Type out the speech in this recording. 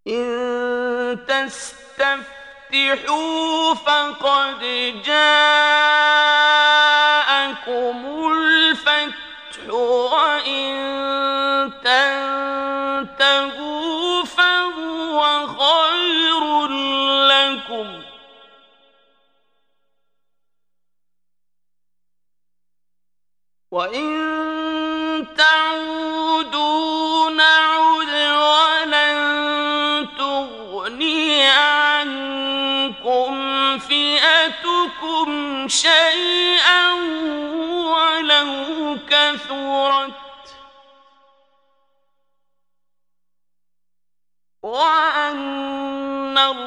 إن تستفتحوا فقد جاءكم الفتح وإن تنتهوا فهو خير لكم وإن تعودوا نعد ولن تغني عنكم فئتكم شيئا ولو كثرت وأن